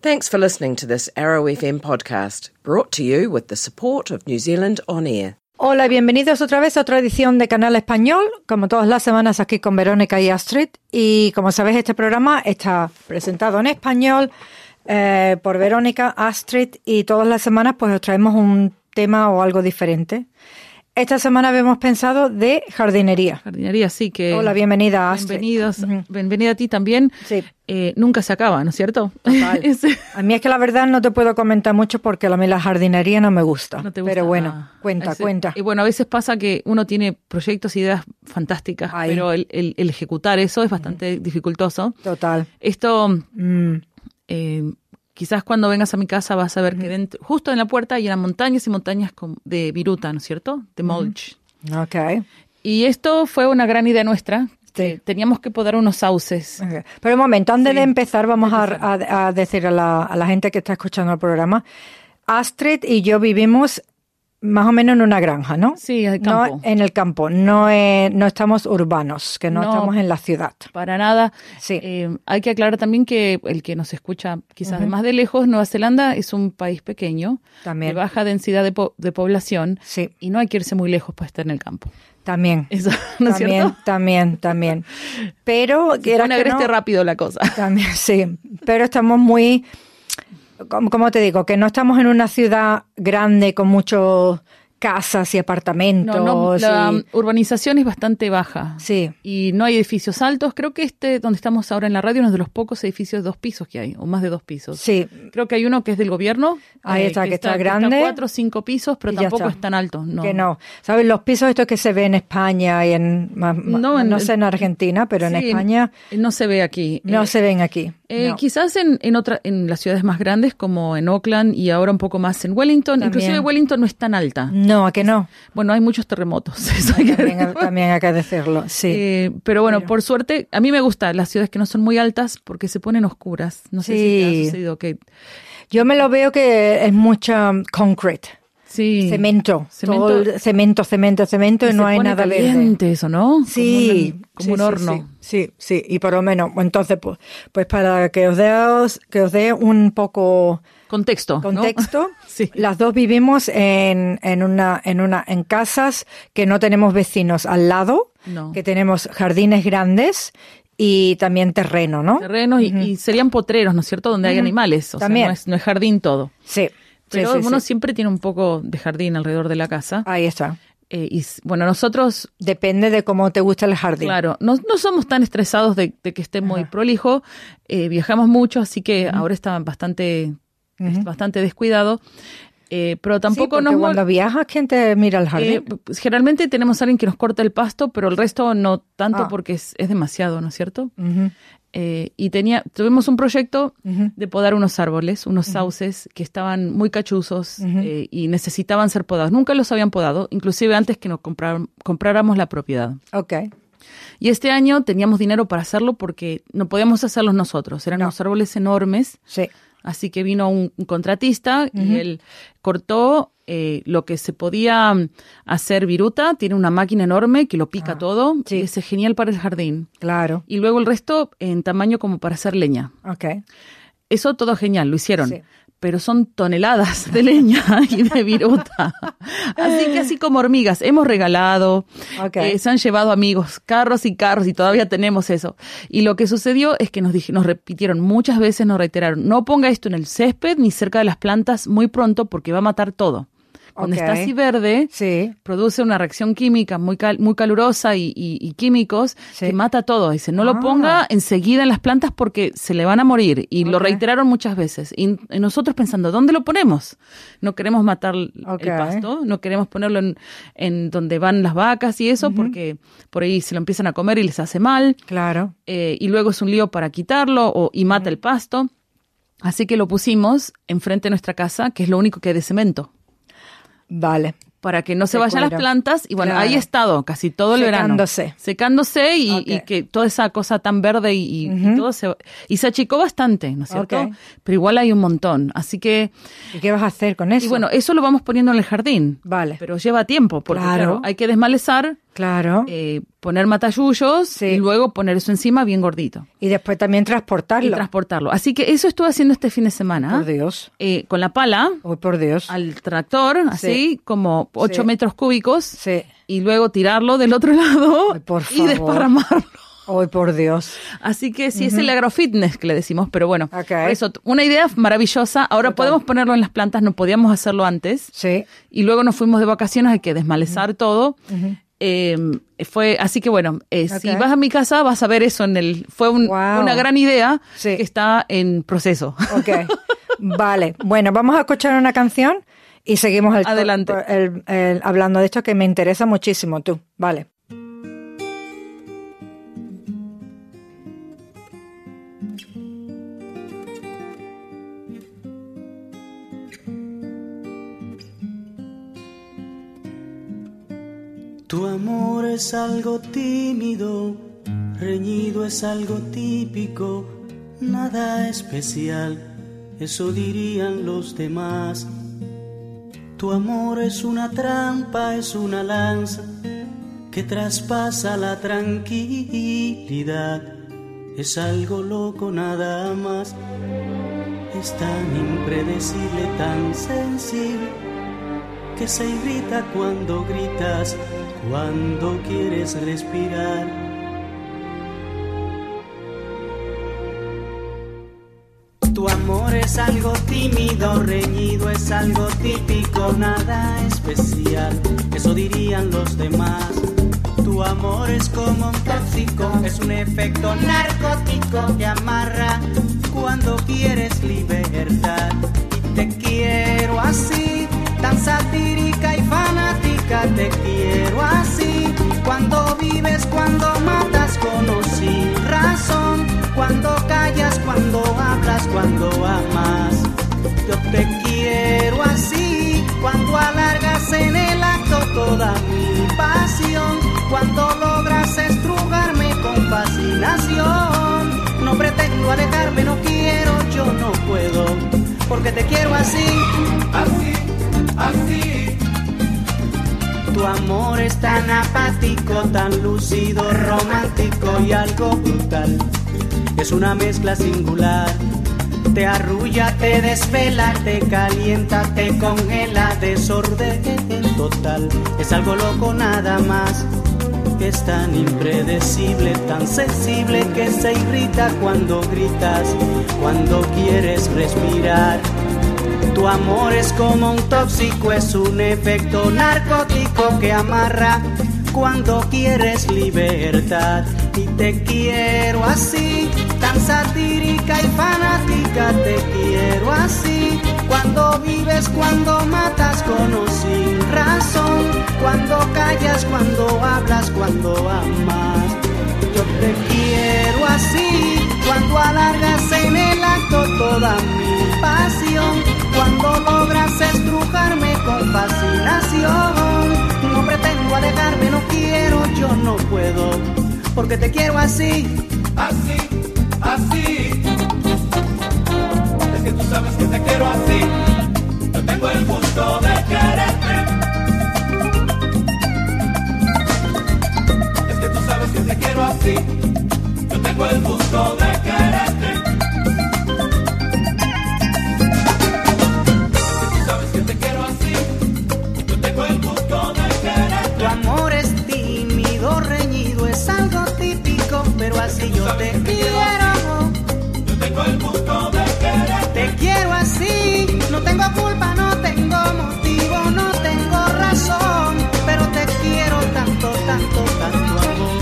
Thanks for listening to this Arrow FM podcast, brought to you with the support of New Zealand On Air. Hola, bienvenidos otra vez a otra edición de Canal Español, como todas las semanas aquí con Verónica y Astrid. Y como sabéis, este programa está presentado en español por Verónica, Astrid, y todas las semanas pues os traemos un tema o algo diferente. Esta semana habíamos pensado de jardinería. Jardinería, sí. Que hola, bienvenida, Astrid. Bienvenida a ti también. Sí. Nunca se acaba, ¿no es cierto? Total. A mí es que la verdad no te puedo comentar mucho porque a mí la jardinería no me gusta. No te gusta. Pero bueno, cuenta. Y bueno, a veces pasa que uno tiene proyectos, ideas fantásticas, pero el ejecutar eso es bastante dificultoso. Total. Esto... quizás cuando vengas a mi casa vas a ver que dentro, justo en la puerta hay unas montañas y montañas de viruta, ¿no es cierto? De mulch. Okay. Y esto fue una gran idea nuestra. Sí. Teníamos que podar unos sauces. Okay. Pero un momento, antes de empezar, vamos a decir a la gente que está escuchando el programa, Astrid y yo vivimos más o menos en una granja, ¿no? Sí, en el campo. No, en el campo, no estamos urbanos, que no estamos en la ciudad. Para nada. Sí. Hay que aclarar también que el que nos escucha quizás de más de lejos, Nueva Zelanda es un país pequeño, también, de baja densidad de población, sí, y no hay que irse muy lejos para estar en el campo. También. Eso, ¿no es cierto? También. Pero se pone agreste rápido la cosa. También, sí. Pero estamos muy... ¿Cómo te digo? Que no estamos en una ciudad grande con muchas casas y apartamentos. No, la urbanización es bastante baja. Sí. Y no hay edificios altos. Creo que donde estamos ahora en la radio, es uno de los pocos edificios de 2 pisos que hay, o más de 2 pisos. Sí. Creo que hay uno que es del gobierno. Ahí está, que está grande. Está 4 o 5 pisos, pero tampoco es tan alto. No. Que no. ¿Sabes? Los pisos estos que se ven en España y no sé en Argentina, pero sí, en España... No se ve aquí. No se ven aquí. No. Quizás en las ciudades más grandes, como en Auckland y ahora un poco más en Wellington. También. Inclusive Wellington no es tan alta. No, ¿a que no? Bueno, hay muchos terremotos. Eso también hay que decirlo, sí. Pero bueno, por suerte, a mí me gustan las ciudades que no son muy altas porque se ponen oscuras. No sé si te ha sucedido que... Yo me lo veo que es mucha concrete. Sí. Cemento, y no hay nada caliente eso, ¿no? Sí. Como un horno. Sí. Y por lo menos, entonces, pues para que os dé un poco... Contexto, ¿no? Sí. Las dos vivimos en casas que no tenemos vecinos al lado, que tenemos jardines grandes y también terreno, ¿no? Terrenos y serían potreros, ¿no es cierto? Donde hay animales, o también. sea, no es jardín todo. Sí. Pero uno siempre tiene un poco de jardín alrededor de la casa. Ahí está. Y bueno, nosotros... Depende de cómo te gusta el jardín. Claro, no somos tan estresados de que esté muy prolijo. Viajamos mucho, así que ahora está bastante descuidado. Pero tampoco cuando viajas, ¿quién te mira el jardín? Pues, generalmente tenemos a alguien que nos corta el pasto, pero el resto no tanto porque es demasiado, ¿no es cierto? Y tuvimos un proyecto de podar unos árboles, unos sauces que estaban muy cachuzos y necesitaban ser podados. Nunca los habían podado, inclusive antes que nos compráramos la propiedad. Okay. Y este año teníamos dinero para hacerlo porque no podíamos hacerlos nosotros. Eran unos árboles enormes. Sí. Así que vino un contratista y él cortó lo que se podía hacer viruta. Tiene una máquina enorme que lo pica todo. Sí. Y es genial para el jardín. Claro. Y luego el resto en tamaño como para hacer leña. Okay. Eso todo genial, lo hicieron. Sí. Pero son toneladas de leña y de viruta. Así como hormigas. Hemos regalado, se han llevado amigos, carros y todavía tenemos eso. Y lo que sucedió es que nos repitieron muchas veces, nos reiteraron, no ponga esto en el césped ni cerca de las plantas muy pronto porque va a matar todo. Cuando está así verde, produce una reacción química muy calurosa y químicos que mata todo. Dice, no lo ponga enseguida en las plantas porque se le van a morir. Y lo reiteraron muchas veces. Y nosotros pensando, ¿dónde lo ponemos? No queremos matar el pasto, no queremos ponerlo en donde van las vacas y eso, porque por ahí se lo empiezan a comer y les hace mal. Claro. Y luego es un lío para quitarlo y mata el pasto. Así que lo pusimos enfrente de nuestra casa, que es lo único que hay de cemento. Vale. Para que no se vayan las plantas. Y bueno, ahí he estado casi todo el verano. Secándose y que toda esa cosa tan verde y todo se achicó bastante, ¿no es cierto? Pero igual hay un montón. Así que... ¿Y qué vas a hacer con eso? Y bueno, eso lo vamos poniendo en el jardín. Vale. Pero lleva tiempo porque claro, hay que desmalezar. Claro. Poner matallullos y luego poner eso encima bien gordito. Y después también transportarlo. Así que eso estuve haciendo este fin de semana. Por Dios. Con la pala. Oh, por Dios. Al tractor, así como 8 metros cúbicos. Sí. Y luego tirarlo del otro lado. Ay, por favor. Y desparramarlo. ¡Ay, por Dios! Así que sí, es el agrofitness que le decimos, pero bueno, por eso, una idea maravillosa. Ahora podemos ponerlo en las plantas, no podíamos hacerlo antes. Sí. Y luego nos fuimos de vacaciones, hay que desmalezar todo. Fue así que bueno, si vas a mi casa vas a ver eso fue una gran idea que está en proceso. Ok, vale. Bueno, vamos a escuchar una canción y seguimos adelante hablando de esto que me interesa muchísimo. Tú, vale. Tu amor es algo tímido, reñido es algo típico, nada especial, eso dirían los demás. Tu amor es una trampa, es una lanza que traspasa la tranquilidad, es algo loco nada más, es tan impredecible, tan sensible, que se irrita cuando gritas, cuando quieres respirar. Tu amor es algo tímido, reñido, es algo típico, nada especial, eso dirían los demás. Tu amor es como un tóxico, es un efecto narcótico que amarra cuando quieres libertad. Y te quiero así, tan satírica y fanática, te quiero así. Cuando vives, cuando matas con o sin razón, cuando callas, cuando hablas, cuando amas. Yo te quiero así, cuando alargas en el acto toda mi pasión, cuando logras estrugarme con fascinación. No pretendo alejarme, no quiero, yo no puedo, porque te quiero así, así. Así. Tu amor es tan apático, tan lúcido, romántico y algo brutal. Es una mezcla singular. Te arrulla, te desvela, te calienta, te congela, desorden total. Es algo loco nada más. Es tan impredecible, tan sensible que se irrita cuando gritas, cuando quieres respirar. Tu amor es como un tóxico, es un efecto narcótico que amarra cuando quieres libertad. Y te quiero así, tan satírica y fanática, te quiero así. Cuando vives, cuando matas con o sin razón, cuando callas, cuando hablas, cuando amas. Yo te quiero así, cuando alargas en el acto toda mi pasión, cuando logras estrujarme con fascinación. No pretendo alejarme, no quiero, yo no puedo, porque te quiero así, así, así. Es que tú sabes que te quiero así, yo tengo el gusto de quererte. Es que tú sabes que te quiero así, yo tengo el gusto de quererte. Pero así yo te quiero. Yo tengo el gusto de querer. Te quiero así. No tengo culpa, no tengo motivo, no tengo razón. Pero te quiero tanto, tanto, tanto amor.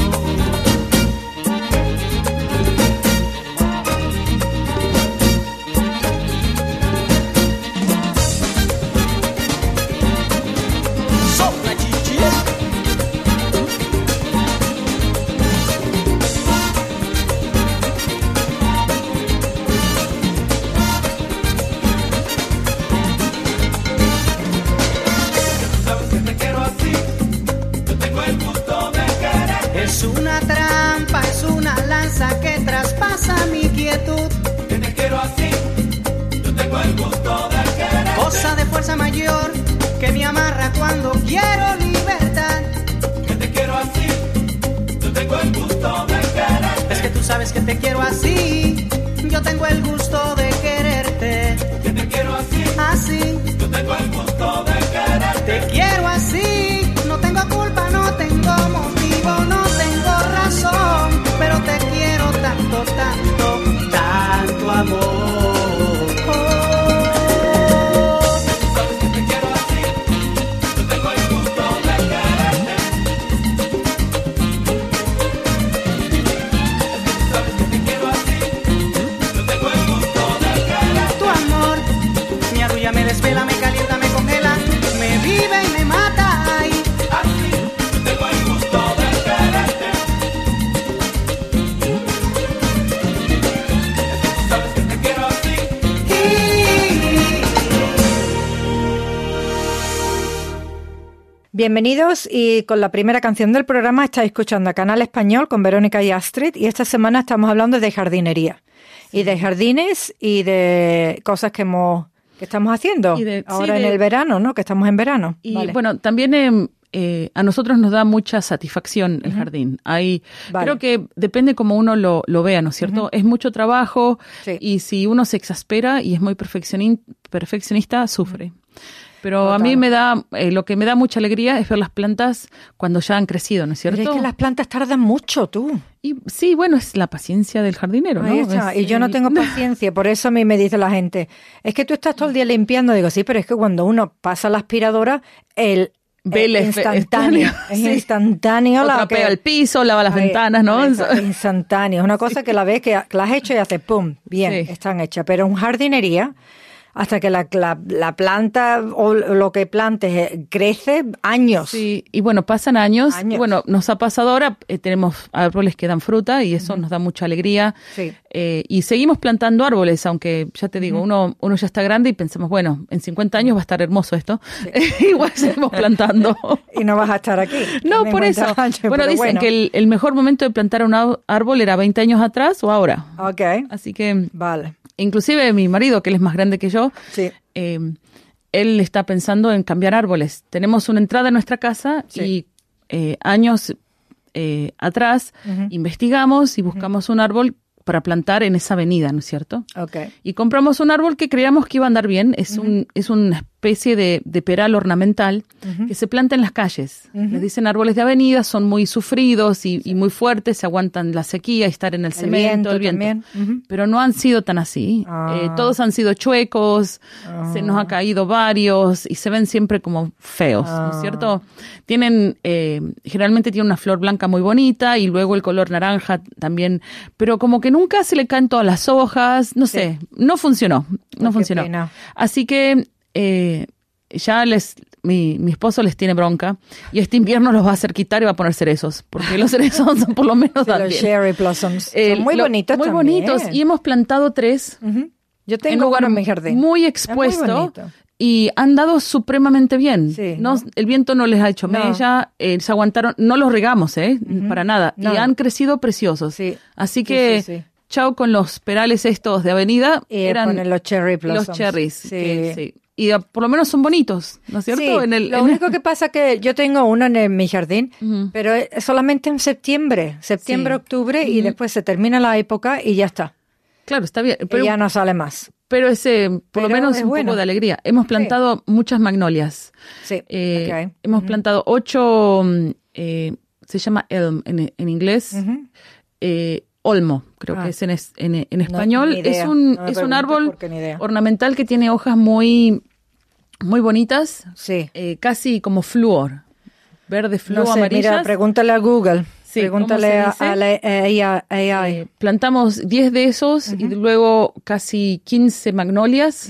Sopla, chichi. Es una trampa, es una lanza que traspasa mi quietud. Que te quiero así, yo tengo el gusto de querer. Cosa de fuerza mayor que me amarra cuando quiero libertad. Que te quiero así. sabes que te quiero así. Yo tengo el gusto de quererte. Que te quiero así. Así. Yo tengo el gusto de quererte. Te quiero así. No tengo culpa, no tengo motivo, no tengo razón, pero te quiero tanto, tanto, tanto amor. Sabes que te quiero así. Yo tengo el gusto de quererte. Sabes que te quiero así. Yo tengo el gusto de quererte. Tu amor me arrulla, me desvela, me calienta, me congela, me vive y me mata. Ay, Así, yo tengo el gusto de quererte. Sabes que te quiero así. Bienvenidos, y con la primera canción del programa estáis escuchando a Canal Español con Verónica y Astrid, y esta semana estamos hablando de jardinería y de jardines y de cosas que estamos haciendo ahora en el verano, ¿no? Que estamos en verano. Y Vale. bueno, también a nosotros nos da mucha satisfacción el jardín. Vale. Creo que depende cómo uno lo vea, ¿no es cierto? Es mucho trabajo, Sí. y si uno se exaspera y es muy perfeccionista, sufre. Pero Total. a mí lo que me da mucha alegría es ver las plantas cuando ya han crecido, ¿no es cierto? Pero es que las plantas tardan mucho, tú. Y sí, bueno, es la paciencia del jardinero, ¿no? Ahí está. Es, Y yo no tengo paciencia, por eso a mí me dice la gente, es que tú estás todo el día limpiando. Digo, sí, pero es que cuando uno pasa la aspiradora, Ve el instantáneo. Es sí. instantáneo. O trapea el piso, lava las ventanas, ¿no? Es instantáneo. Es una cosa que la ves que la has hecho y haces pum, bien, Sí. están hechas. Pero en jardinería, hasta que la planta o lo que plantes crece, años. Sí, y bueno, pasan años. Años. Y bueno, nos ha pasado ahora, tenemos árboles que dan fruta y eso nos da mucha alegría. Sí. Y seguimos plantando árboles, aunque ya te digo, uno ya está grande y pensamos, bueno, en 50 años va a estar hermoso esto. Igual seguimos plantando. Y no vas a estar aquí. No, Tienen por eso. 50 años, Bueno, pero dicen que el mejor momento de plantar un árbol era 20 años atrás o ahora. Ok, Así que, vale. inclusive mi marido, que él es más grande que yo, Sí. él está pensando en cambiar árboles. Tenemos una entrada en nuestra casa Sí. y años atrás investigamos y buscamos un árbol para plantar en esa avenida, ¿no es cierto? Ok. Y compramos un árbol que creíamos que iba a andar bien. Es una especie de peral ornamental que se planta en las calles. Les dicen árboles de avenida, son muy sufridos y muy fuertes, se aguantan la sequía y estar en el cemento, el viento. también. Ujú. Pero no han sido tan así. Todos han sido chuecos, se nos ha caído varios y se ven siempre como feos, ¿no es cierto? Generalmente tiene una flor blanca muy bonita y luego el color naranja también, pero como que nunca se le caen todas las hojas, no sé, no funcionó, no Qué funcionó. pena. Así que ya mi esposo les tiene bronca y este invierno los va a hacer quitar y va a poner cerezos, porque los cerezos son por lo menos dan Los bien. cherry blossoms. Son muy bonitos Muy también. bonitos. Y hemos plantado 3 Ujú. Yo en tengo un lugar uno en mi jardín. muy Es expuesto. muy bonito. Y han dado supremamente bien. Sí, No, ¿no? el viento no les ha hecho No. mella, se aguantaron, no los regamos, para nada. No. Y han crecido preciosos. Sí. Así Sí, que, sí, sí. chao con los perales estos de avenida. Y eran ponen los cherry blossoms. los cherries. Sí. Sí. Y por lo menos son bonitos, ¿no es cierto? Sí, lo único que pasa es que yo tengo uno en mi jardín, pero es solamente en septiembre, Sí. octubre, y después se termina la época y ya está. Claro, está bien. Y ya no sale más. Pero ese, por lo Pero menos, es un bueno. poco de alegría. Hemos plantado muchas magnolias. Sí, ok. Hemos plantado 8, se llama elm en inglés, olmo, creo que es en español. ni idea. Es un, No me es un preguntes árbol porque ni idea. ornamental que tiene hojas muy, muy bonitas, Sí. casi como flúor, verde flúor, No sé, amarillas. mira, pregúntale a Google. Sí, pregúntale ¿cómo se a la AI. Plantamos 10 de esos y luego casi 15 magnolias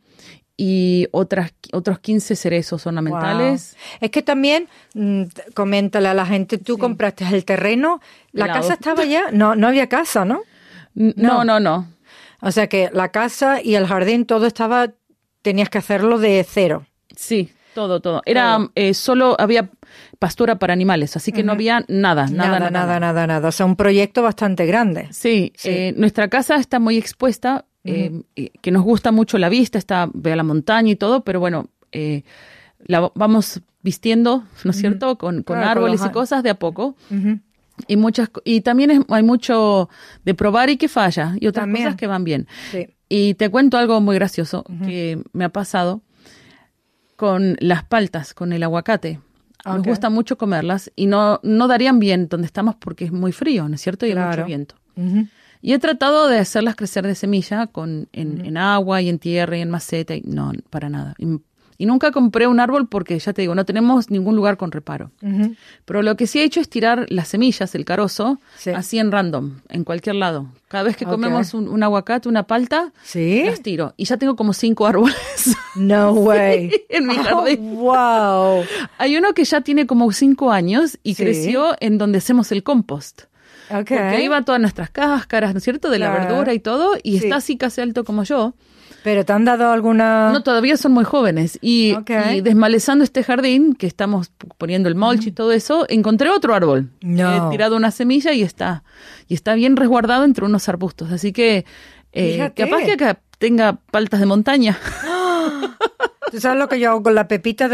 y otros 15 cerezos ornamentales. Wow. Es que también, coméntale a la gente, tú compraste el terreno, la Pelado. casa estaba ya, no había casa, ¿no? No. O sea que la casa y el jardín, todo estaba, tenías que hacerlo de cero. Sí, todo. Era solo había pastura para animales, así que no había nada. Nada. O sea, un proyecto bastante grande. Sí, Sí. Nuestra casa está muy expuesta, que nos gusta mucho la vista, ve a la montaña y todo, pero bueno, la vamos vistiendo, ¿no es cierto?, con Claro, árboles con y los cosas de a poco. Y también hay mucho de probar y que falla, y otras También. cosas que van bien. Sí. Y te cuento algo muy gracioso que me ha pasado con las paltas, con el aguacate. Nos Ok. gusta mucho comerlas y no darían bien donde estamos porque es muy frío, ¿no es cierto? Y hay Claro. mucho viento. Ujú. Y he tratado de hacerlas crecer de semilla en agua y en tierra y en maceta. Y no, para nada. Y nunca compré un árbol porque, ya te digo, no tenemos ningún lugar con reparo. Ujú. Pero lo que sí he hecho es tirar las semillas, el carozo, Sí. así en random, en cualquier lado. Cada vez que Ok. comemos un aguacate, una palta, ¿Sí? las tiro. Y ya tengo como 5 árboles No way. en mi jardín. Wow. Hay uno que ya tiene como 5 años y Sí. creció en donde hacemos el compost. Okay. Porque ahí van todas nuestras cáscaras, ¿no es cierto? De la Claro. verdura y todo, y Sí. está así casi alto como yo. Pero te han dado alguna... No, todavía son muy jóvenes. Y, Ok. y desmalezando este jardín, que estamos poniendo el mulch y todo eso, encontré otro árbol. No. He tirado una semilla y está bien resguardado entre unos arbustos. Así que Fíjate. capaz que acá tenga paltas de montaña. ¿Tú sabes lo que yo hago con la pepita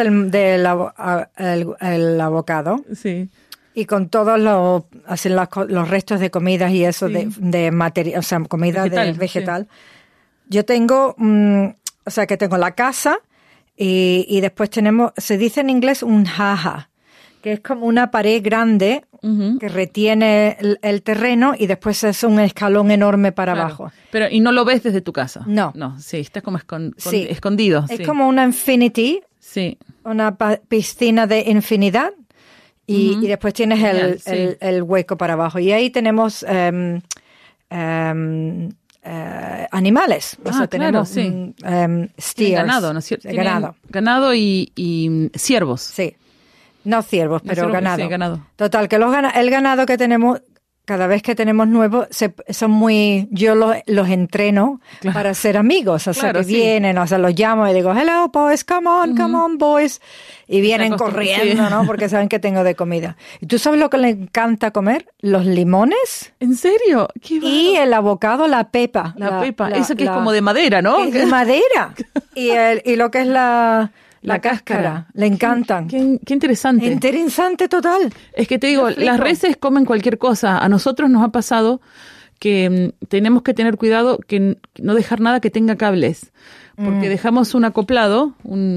el abocado? Sí. Y con todos los restos de comidas y eso, Sí. de material, o sea, comida Vegetal, vegetal. Yo tengo, o sea, que tengo la casa y después tenemos, se dice en inglés un jaja, que es como una pared grande Ujú. que retiene el terreno y después es un escalón enorme para Claro. abajo. Pero, y no lo ves desde tu casa. No. No, sí, está como Sí. escondido. Es sí. como una infinity, Sí. una piscina de infinidad y, Ujú. y después tienes Genial, sí. el hueco para abajo. Y ahí tenemos animales. O sea, Ah, claro, tenemos sí. Tienen steers, ganado, ¿no es cierto? Tienen ganado. ganado y ciervos. Sí. No ciervos, No pero ciervos, ganado. sí, ganado. Total, que el ganado que tenemos, cada vez que tenemos nuevos, son muy... Yo los entreno Claro. para ser amigos. O sea, Claro, que sí. vienen, o sea, los llamo y digo, hello, boys, come on, boys. Y vienen corriendo, sí. ¿no? Porque saben que tengo de comida. ¿Y tú sabes lo que les encanta comer? Los limones ¿En serio? ¿Qué y el abocado, la pepa. La pepa, eso que es como de madera, ¿no? Es de madera. y lo que es la cáscara. Le encantan. Qué interesante. Interesante total. Es que te digo, Yo flipo. las reses comen cualquier cosa. A nosotros nos ha pasado que tenemos que tener cuidado que no dejar nada que tenga cables. Porque dejamos un acoplado,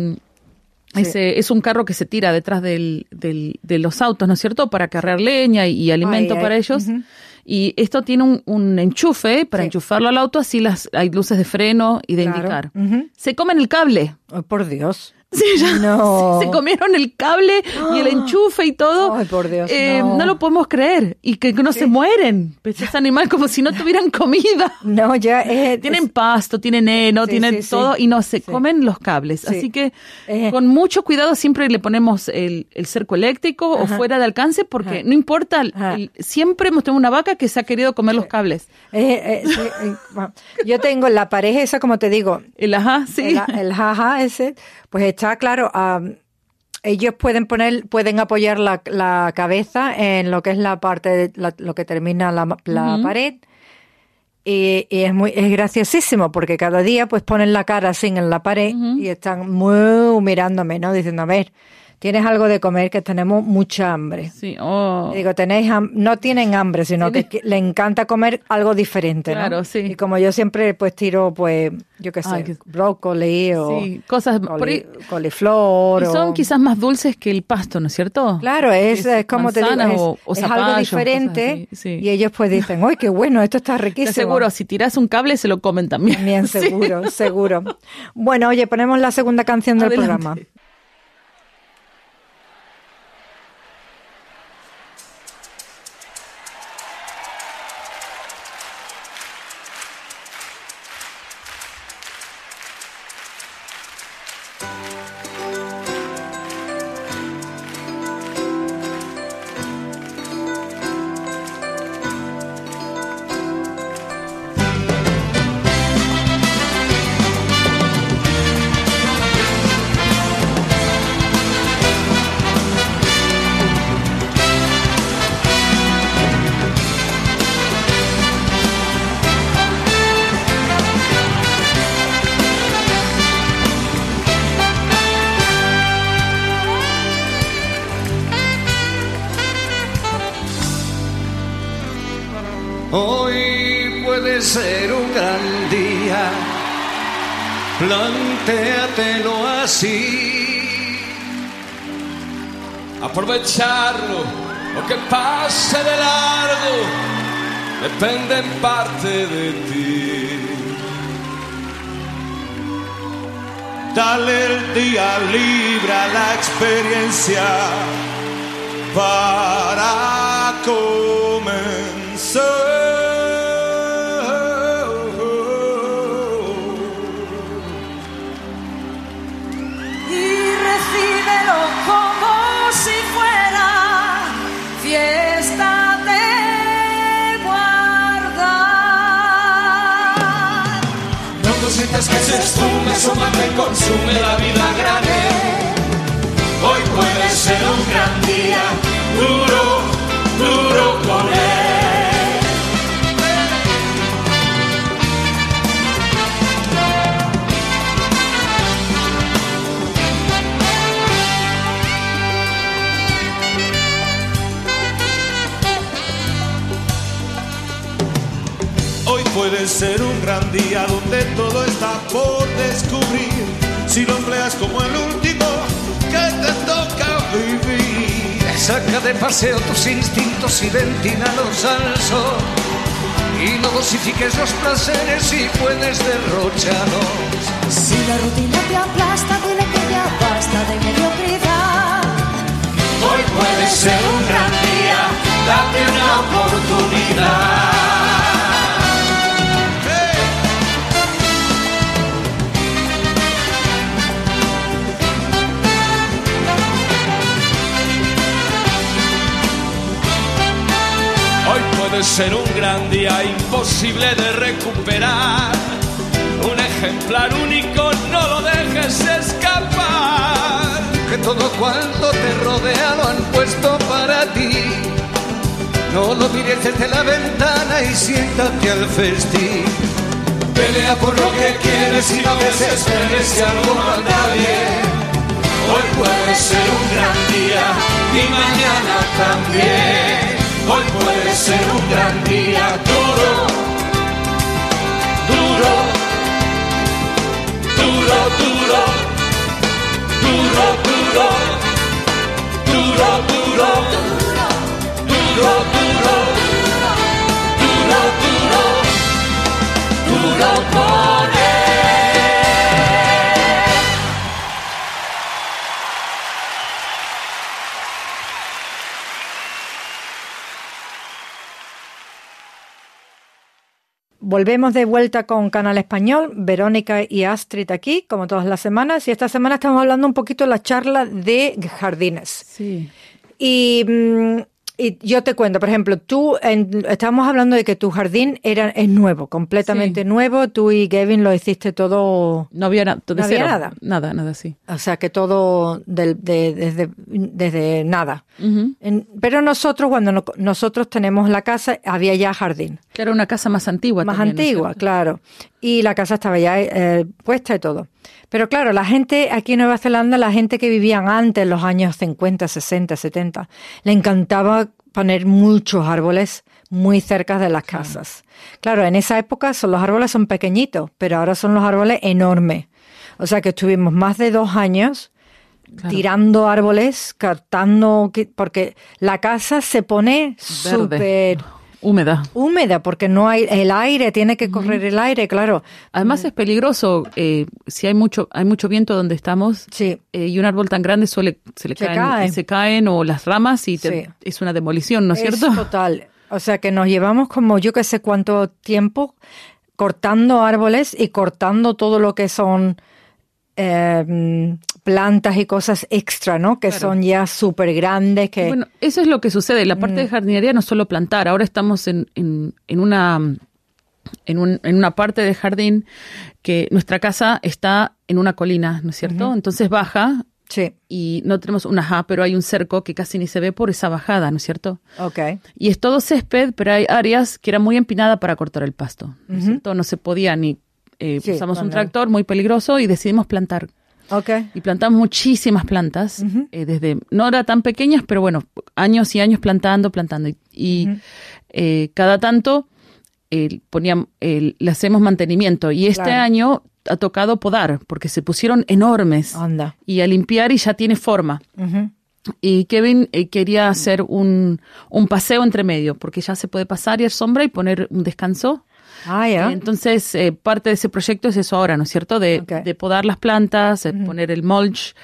es un carro que se tira detrás de los autos, ¿no es cierto? Para cargar leña y alimento Ay, para ellos. ujú. Y esto tiene un enchufe para Sí. enchufarlo al auto, así hay luces de freno y de Claro. indicar. Ujú. Se comen el cable. Ay, por Dios. Sí, ya. No. Se comieron el cable y el enchufe y todo. Ay, por Dios, no. no. lo podemos creer. Y que no se mueren. Pues es animal como si no tuvieran comida. No, ya es... Tienen pasto, tienen heno, Sí, tienen sí, todo sí. y no se Sí. comen los cables. Sí. Así que Eh. con mucho cuidado siempre le ponemos el cerco eléctrico o Ajá. fuera de alcance porque Ajá. no importa. Ajá. Siempre hemos tenido una vaca que se ha querido comer los cables. Sí, bueno, yo tengo la pareja esa, como te digo, El ajá, sí. el jaja ese, pues está claro, ellos pueden apoyar la cabeza en lo que es la parte, lo que termina la pared. Y es graciosísimo porque cada día pues ponen la cara así en la pared y están muy mirándome, ¿no? Diciendo, a ver, ¿tienes algo de comer? Que tenemos mucha hambre. Sí, oh. Y digo, no tienen hambre, sino que le encanta comer algo diferente, ¿no? Claro, sí. Y como yo siempre pues tiro, pues, yo qué sé, Ay, que- brócoli o Sí, cosas por ahí- coliflor. Y son o... quizás más dulces que el pasto, ¿no es cierto? Claro, es como te digo, manzanas o es algo zapallos, diferente cosas así, sí. y ellos pues dicen, ¡uy, qué bueno, esto está Te riquísimo! aseguro, si tiras un cable se lo comen también. También, Sí. seguro, seguro. Bueno, oye, ponemos la segunda canción del Adelante. programa. puede ser un gran día, plantéatelo así. Aprovecharlo o que pase de largo depende en parte de ti. Dale el día libre a la experiencia para comenzar. Y recíbelo como si fuera fiesta de guardar. No sientas que se esfume, suma que consume la vida grande. Hoy puede ser un gran día, duro, duro con él. Hoy puede ser un gran día donde todo está por descubrir. Si lo empleas como el último que te toca vivir. Saca de paseo tus instintos y ventínalos al sol. Y no dosifiques los placeres si puedes derrocharlos. Si la rutina te aplasta, dile que ya basta de mediocridad. Hoy puede ser un gran día, date una oportunidad. Hoy puede ser un gran día imposible de recuperar. Un ejemplar único, no lo dejes escapar. Que todo cuanto te rodea lo han puesto para ti. No lo mires desde la ventana y siéntate al festín. Pelea por lo que quieres y no desesperes si algo no anda bien. Hoy puede ser un gran día y mañana también. Hoy puede ser un gran día, duro, duro, duro, duro, duro, duro, duro, duro, duro, duro, duro, duro con él. Volvemos de vuelta con Canal Español, Verónica y Astrid aquí, como todas las semanas, y esta semana estamos hablando un poquito de la charla de jardines. Sí. Y yo te cuento, por ejemplo, estábamos hablando de que tu jardín es nuevo, completamente nuevo. Tú y Gavin lo hiciste todo. No había, no había cero. nada. Nada, sí. O sea, que todo desde nada. Uh-huh. Pero nosotros, cuando nosotros tenemos la casa, había ya jardín. Era una casa más antigua. Más también, antigua, ¿no? claro. Y la casa estaba ya puesta y todo. Pero claro, la gente aquí en Nueva Zelanda, la gente que vivían antes, en los años 50, 60, 70, le encantaba poner muchos árboles muy cerca de las casas. Claro, en esa época los árboles son pequeñitos, pero ahora son los árboles enormes. O sea que estuvimos más de 2 años tirando árboles, cortando, porque la casa se pone súper húmeda, porque no hay el aire, tiene que correr el aire, claro. Además es peligroso si hay mucho viento donde estamos, y un árbol tan grande se caen o las ramas y es una demolición, ¿no es cierto? Total. O sea que nos llevamos como yo que sé cuánto tiempo cortando árboles y cortando todo lo que son plantas y cosas extra, ¿no? Que son ya súper grandes. Bueno, eso es lo que sucede. La parte de jardinería no es solo plantar. Ahora estamos en una parte de jardín que nuestra casa está en una colina, ¿no es cierto? Uh-huh. Entonces baja y no tenemos pero hay un cerco que casi ni se ve por esa bajada, ¿no es cierto? Okay. Y es todo césped, pero hay áreas que eran muy empinadas para cortar el pasto, ¿no es cierto? No se podía ni... usamos un tractor muy peligroso y decidimos plantar. Okay. Y plantamos muchísimas plantas, desde no eran tan pequeñas, pero bueno, años y años plantando. Y cada tanto le hacemos mantenimiento. Y este año ha tocado podar, porque se pusieron enormes. Anda. Y a limpiar y ya tiene forma. Uh-huh. Y Kevin quería hacer un paseo entre medio, porque ya se puede pasar y hacer sombra y poner un descanso. Entonces, parte de ese proyecto es eso ahora, ¿no es cierto? De podar las plantas, poner el mulch,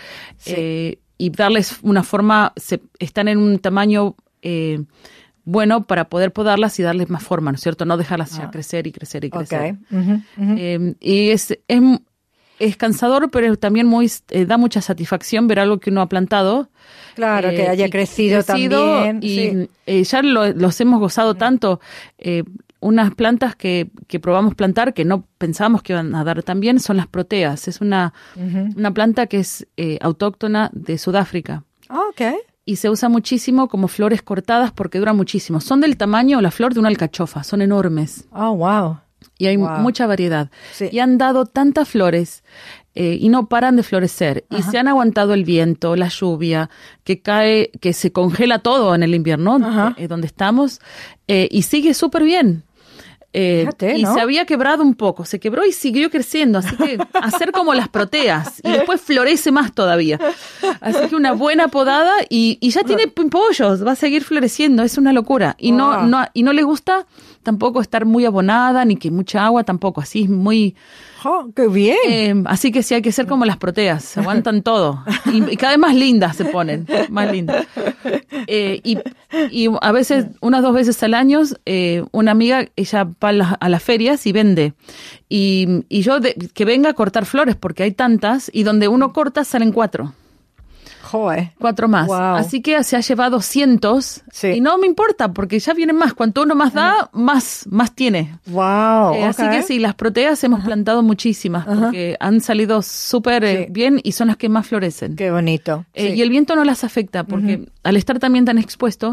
y darles una forma, están en un tamaño bueno para poder podarlas y darles más forma, ¿no es cierto? No dejarlas ya crecer y crecer y crecer. Okay. Y es cansador, pero también da mucha satisfacción ver algo que uno ha plantado. Claro, que haya crecido también. Y ya los hemos gozado tanto. Unas plantas que probamos plantar, que no pensábamos que iban a dar tan bien, son las proteas. Es una planta que es autóctona de Sudáfrica. Okay. Y se usa muchísimo como flores cortadas porque duran muchísimo. Son del tamaño, la flor de una alcachofa, son enormes. Oh, wow. Y hay mucha variedad. Sí. Y han dado tantas flores y no paran de florecer. Ajá. Y se han aguantado el viento, la lluvia, que cae, que se congela todo en el invierno, donde estamos, y sigue súper bien. Fíjate, y se había quebrado un poco, se quebró y siguió creciendo, así que hacer como las proteas y después florece más todavía, así que una buena podada y ya tiene pollos, va a seguir floreciendo, es una locura y no le gusta tampoco estar muy abonada ni que mucha agua tampoco, así muy ¡qué bien! Así que sí hay que ser como las proteas, se aguantan todo y cada vez más lindas se ponen, más lindas. Y a veces, unas 2 veces al año, una amiga, ella va a las ferias y vende. Y yo que venga a cortar flores, porque hay tantas, y donde uno corta salen 4. Joder. 4 más. Wow. Así que se ha llevado cientos. Sí. Y no me importa, porque ya vienen más. Cuanto uno más da, más tiene. Wow. Así que sí, las proteas hemos plantado muchísimas, porque han salido súper bien y son las que más florecen. Qué bonito. Y el viento no las afecta, porque al estar también tan expuesto,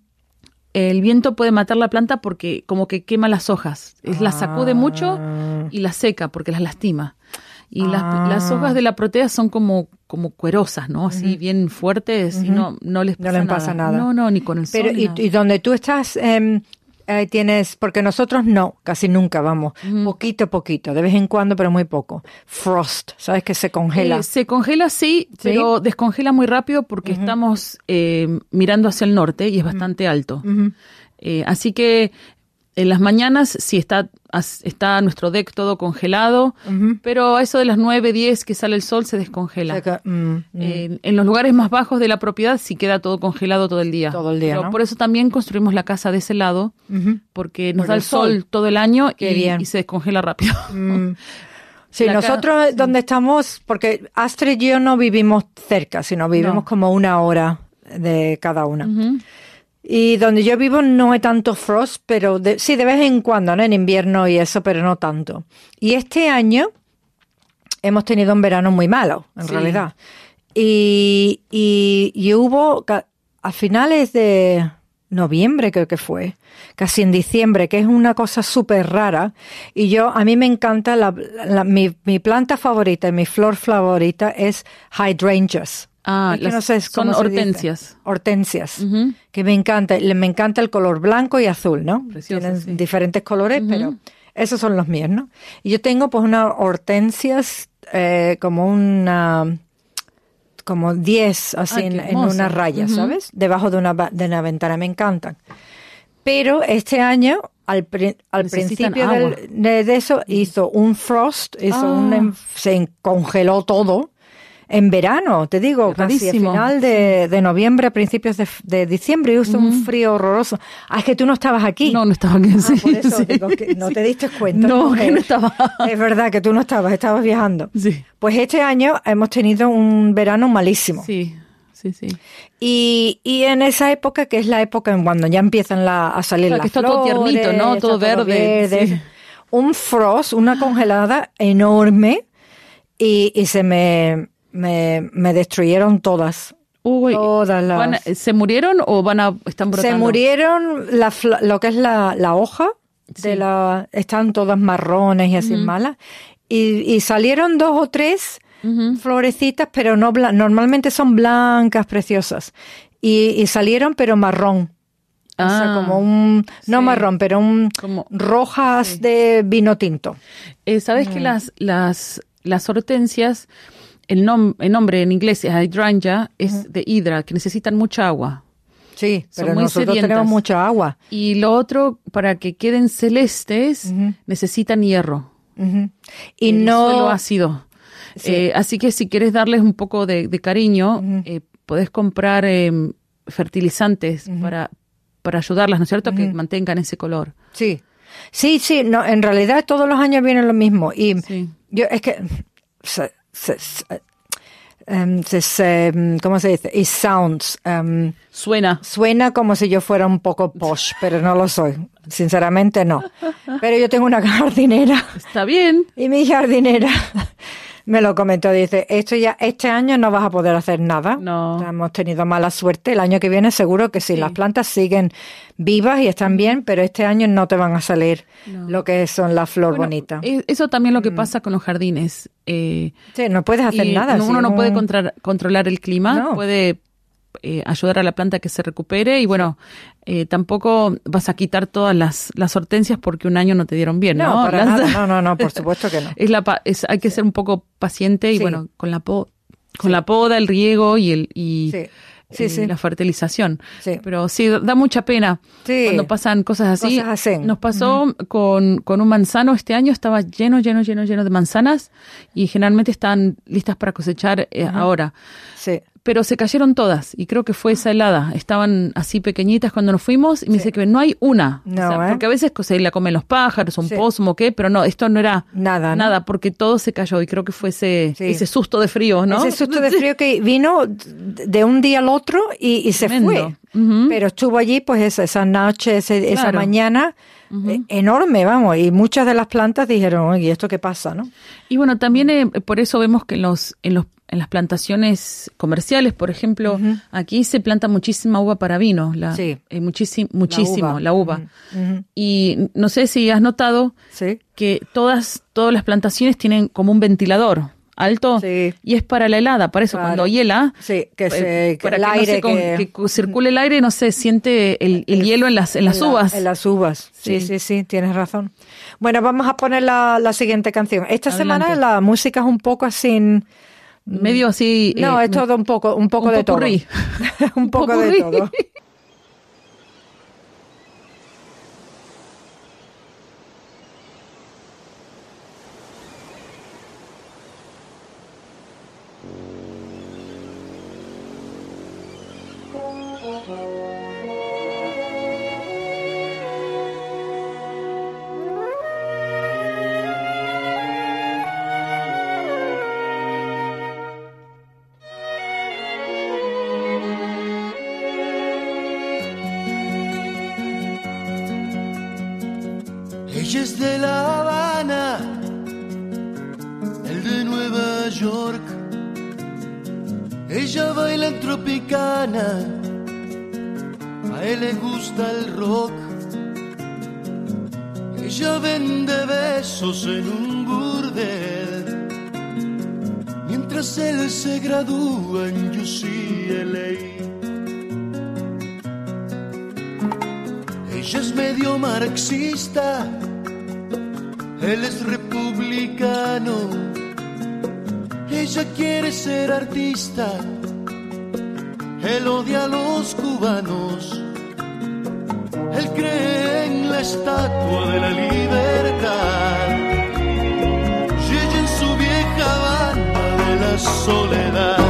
el viento puede matar la planta porque como que quema las hojas. Las sacude mucho y las seca porque las lastima. Y las hojas de la protea son como cuerosas, ¿no? Así bien fuertes y no les pasa nada. No, ni con el sol. Pero y donde tú estás tienes, porque nosotros casi nunca vamos, poquito a poquito, de vez en cuando, pero muy poco. Frost, ¿sabes? Que se congela. Se congela, sí, pero descongela muy rápido porque estamos mirando hacia el norte y es bastante alto. Así que en las mañanas sí está nuestro deck todo congelado, pero a eso de las 9, 10 que sale el sol se descongela. En los lugares más bajos de la propiedad sí queda todo congelado todo el día. Todo el día, pero ¿no? por eso también construimos la casa de ese lado, porque nos da el sol todo el año y se descongela rápido. Sí, nosotros donde estamos, porque Astrid y yo no vivimos cerca, sino vivimos como 1 hora de cada una. Y donde yo vivo no hay tanto frost, pero sí, de vez en cuando, ¿no? En invierno y eso, pero no tanto. Y este año hemos tenido un verano muy malo, en realidad. Y hubo, a finales de noviembre creo que fue, casi en diciembre, que es una cosa súper rara. Y a mí me encanta, mi planta favorita y mi flor favorita es hydrangeas. No sé son hortensias. Hortensias, que me encanta el color blanco y azul, ¿no? Precioso, tienen diferentes colores, pero esos son los míos, ¿no? Y yo tengo pues unas hortensias como 10 así en una raya, ¿sabes? Debajo de una ventana, me encantan. Pero este año, al principio de eso, hizo un frost, se congeló todo. En verano, te digo, casi a final de noviembre, a principios de diciembre, hizo un frío horroroso. Es que tú no estabas aquí. No estaba aquí. Por eso digo que no te diste cuenta. No, que no estaba. Es verdad que tú no estabas viajando. Sí. Pues este año hemos tenido un verano malísimo. Sí. Y en esa época, que es la época en cuando ya empiezan a salir las flores. Está todo tiernito, ¿no? Todo verde. Sí. Un frost, una congelada enorme y se me destruyeron todas. Todas ¿Se murieron o están brotando? Se murieron lo que es la hoja, están todas marrones y así malas. Y salieron 2 o 3 florecitas, pero no normalmente son blancas, preciosas. Y salieron, pero marrón. O sea, como un, no marrón, pero como rojas de vino tinto. ¿Sabes que las hortensias, el nombre en inglés es hydrangea, es de hidra, que necesitan mucha agua? Sí, pero nosotros tenemos mucha agua. Y lo otro, para que queden celestes, necesitan hierro. Y el no suelo ácido. Sí. Así que si quieres darles un poco de cariño, podés comprar fertilizantes para ayudarlas, ¿no es cierto?, que mantengan ese color. Sí. Sí, no, en realidad todos los años vienen lo mismo. Y yo, es que ¿cómo se dice? It sounds. Suena como si yo fuera un poco posh, pero no lo soy. Sinceramente no. Pero yo tengo una jardinera. Está bien. Y mi jardinera me lo comentó, dice, este año no vas a poder hacer nada. No. Hemos tenido mala suerte. El año que viene seguro que sí. Las plantas siguen vivas y están bien, pero este año no te van a salir lo que son las flores bonitas. Eso también lo que pasa con los jardines. Sí, no puedes hacer nada. Uno no puede controlar el clima, puede ayudar a la planta a que se recupere y tampoco vas a quitar todas las hortensias porque un año no te dieron bien, ¿no? Para nada. No, por supuesto que no. Hay que ser un poco paciente y con la poda, el riego y la fertilización. Sí. Pero sí, da mucha pena cuando pasan cosas así. Nos pasó con un manzano este año, estaba lleno de manzanas y generalmente están listas para cosechar ahora. Sí. Pero se cayeron todas y creo que fue esa helada. Estaban así pequeñitas cuando nos fuimos y me dice que no hay una. Porque a veces se la comen los pájaros, un pósmo, pero no, esto no era nada porque todo se cayó y creo que fue ese susto de frío, ¿no? Ese susto de frío que vino de un día al otro y se fue. Pero estuvo allí pues esa noche, esa mañana enorme, vamos, y muchas de las plantas dijeron, oye, ¿esto qué pasa, no? Y bueno, también por eso vemos que en las plantaciones comerciales, por ejemplo, aquí se planta muchísima uva para vino, muchísimo la uva. Y no sé si has notado que todas las plantaciones tienen como un ventilador alto y es para la helada, para eso cuando hiela, que circule el aire, no se siente el hielo en las uvas. En las uvas, sí, tienes razón. Bueno, vamos a poner la siguiente canción. Esta semana la música es un poco así... medio así... No, es todo un poco de todo. Un poco de todo. Ella es de La Habana, él de Nueva York. Ella baila en Tropicana, a él le gusta el rock. Ella vende besos en un burdel, mientras él se gradúa en UCLA. Ella es medio marxista, él es republicano. Ella quiere ser artista, él odia a los cubanos. Él cree en la estatua de la libertad y ella en su vieja banda de la soledad.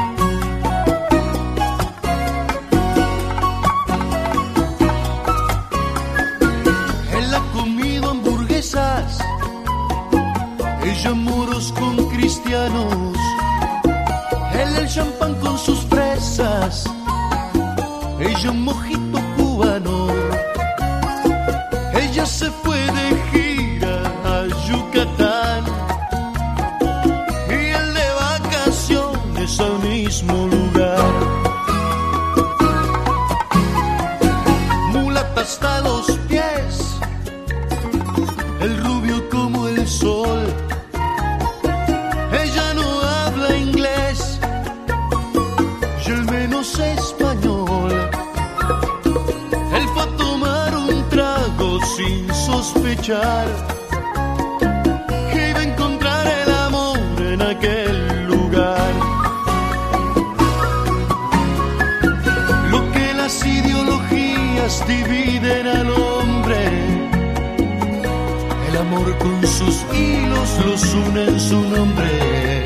Ella moros con cristianos, él el champán con sus fresas, ella un mojito cubano. Ella se fue de gira a Yucatán y él de vacaciones al mismo lugar. Mulata hasta los pies, el rubio como el sol. Ella no habla inglés y el menos español. El marchar, que iba a encontrar el amor en aquel lugar. Lo que las ideologías dividen al hombre, el amor con sus hilos los une en su nombre.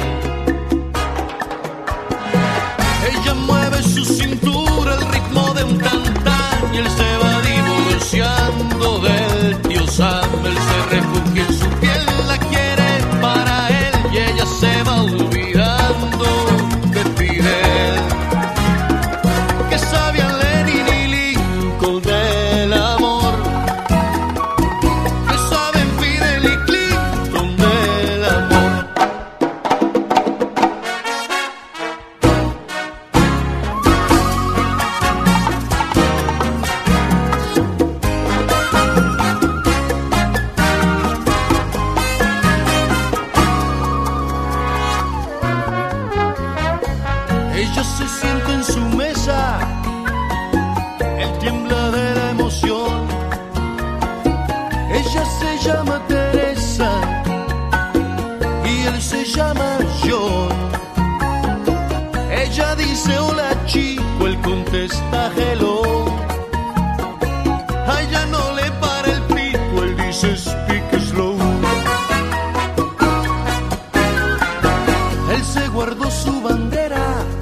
Ella mueve su cintura al ritmo de un tantán y él se va divorciando del tío Sam. Él se refugia en su piel, la quiere para él y ella se va olvidando de Fidel. Que sabían Lenin y Lincoln del amor, que saben Fidel y Clinton del amor. Ella se sienta en su mesa, él tiembla de la emoción. Ella se llama Teresa y él se llama John. Ella dice hola chico, él contesta hello. A ella no le para el pico, él dice speak slow. Él se guardó su bandera,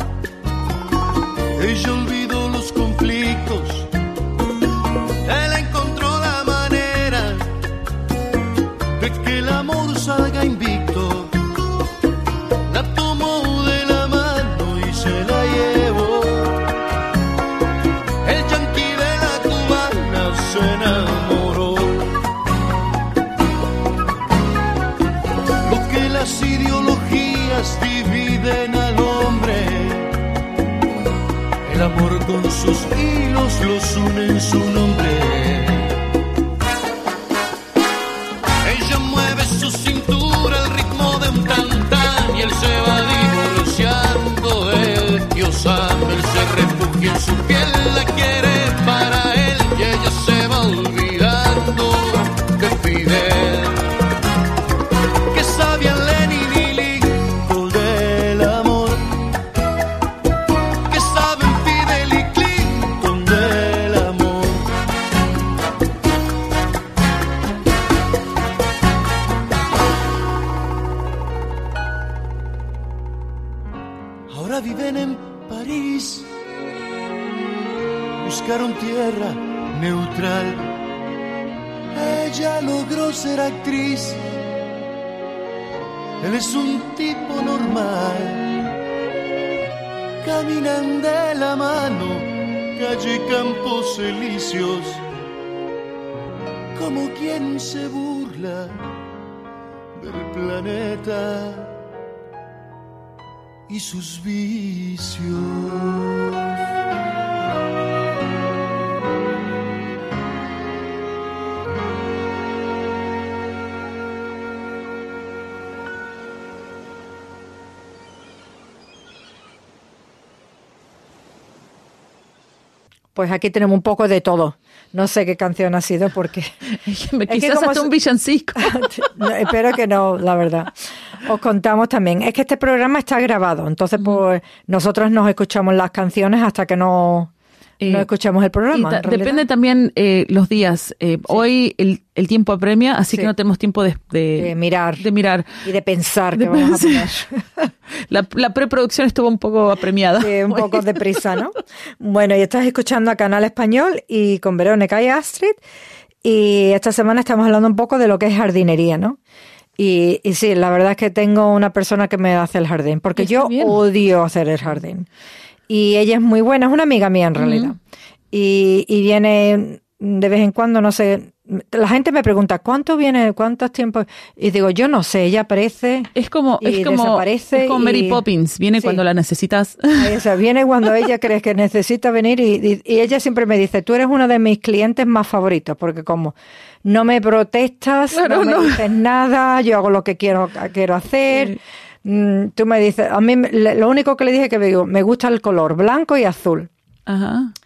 ella olvidó los conflictos, él encontró la manera de que el amor salga invicto. La tomó de la mano y se la llevó. El yanqui de la cubana se enamoró. Lo que las ideologías dividen al hombre, el amor con sus hilos los une en su nombre. Ella mueve su cintura al ritmo de un tantán y él se va divorciando del tío Sam. Él se refugia en su piel, la quiere para él y ella se va olvidando de Fidel. Que sabían Lenin y Lincoln del amor, que saben Fidel y Clinton del amor. Ahora viven en París, buscaron tierra neutral. Ella logró ser actriz, él es un tipo normal. Caminan de la mano, calle Campos Elíseos, como quien se burla del planeta y sus vicios. Pues aquí tenemos un poco de todo. No sé qué canción ha sido porque... Quizás hasta un villancico. No, espero que no, la verdad. Os contamos también. Es que este programa está grabado, entonces pues nosotros nos escuchamos las canciones hasta que no escuchamos el programa. Depende también los días. Sí. Hoy el tiempo apremia, así que no tenemos tiempo de mirar. De mirar. Y de pensar que vamos a poner. La preproducción estuvo un poco apremiada. Un poco deprisa, ¿no? Bueno, y estás escuchando a Canal Español y con Verónica y Astrid. Y esta semana estamos hablando un poco de lo que es jardinería, ¿no? Y sí, la verdad es que tengo una persona que me hace el jardín, porque yo odio hacer el jardín. Y ella es muy buena, es una amiga mía en realidad. Y viene de vez en cuando, no sé, la gente me pregunta, ¿cuántos tiempos? Y digo, yo no sé, ella aparece desaparece. Es como Mary Poppins, viene cuando la necesitas. O sea, viene cuando ella cree que necesita venir y ella siempre me dice, tú eres uno de mis clientes más favoritos, porque como no me protestas, no me dices nada, yo hago lo que quiero hacer. Tú me dices, a mí lo único que le dije que me gusta el color blanco y azul. Ajá.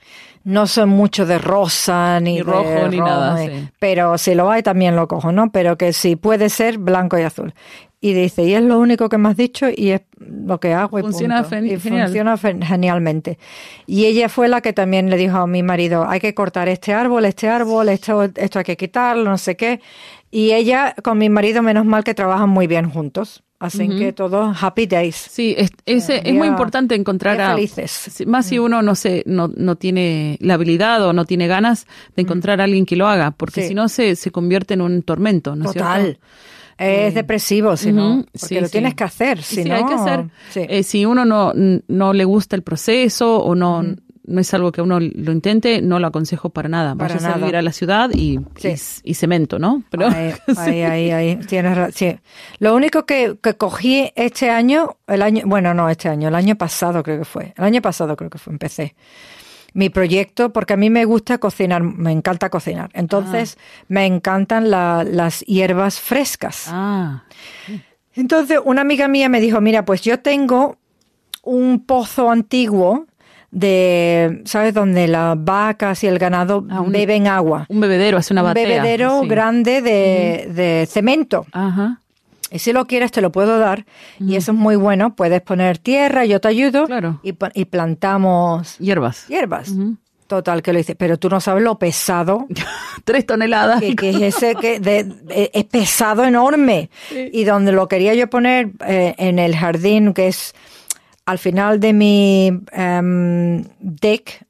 no son mucho de rosa ni de rojo ni nada, sí. Pero si lo hay también lo cojo, ¿no? Pero que sí puede ser blanco y azul. Y dice, y es lo único que me has dicho y es lo que hago y funciona punto. genial. Funciona genialmente. Y ella fue la que también le dijo a mi marido, hay que cortar este árbol, esto hay que quitarlo, no sé qué. Y ella con mi marido, menos mal que trabajan muy bien juntos. Así que todos happy days. Sí, es muy importante encontrar felices. Más si uno no tiene la habilidad o no tiene ganas de encontrar a alguien que lo haga, porque si no se convierte en un tormento, ¿no es cierto? Total. Es depresivo, si no, porque lo tienes que hacer. Si no, hay que hacer. Si uno no le gusta el proceso o no es algo que uno lo intente, no lo aconsejo para nada. Vayas a vivir a la ciudad y cemento, ¿no? Pero, ahí, tienes razón. Sí. Lo único que cogí este año, el año pasado creo que fue. Empecé mi proyecto, porque a mí me gusta cocinar, me encanta cocinar. Entonces, me encantan las hierbas frescas. Entonces, una amiga mía me dijo, mira, pues yo tengo un pozo antiguo ¿sabes? Donde las vacas y el ganado beben agua. Un bebedero, es una batea. Un bebedero grande de cemento. Ajá. Y si lo quieres, te lo puedo dar. Y eso es muy bueno. Puedes poner tierra, yo te ayudo. Claro. Y plantamos... Hierbas. Total, que lo hice. Pero tú no sabes lo pesado. 3 toneladas. Que es ese es pesado, enorme. Sí. Y donde lo quería yo poner en el jardín, que es al final de mi deck,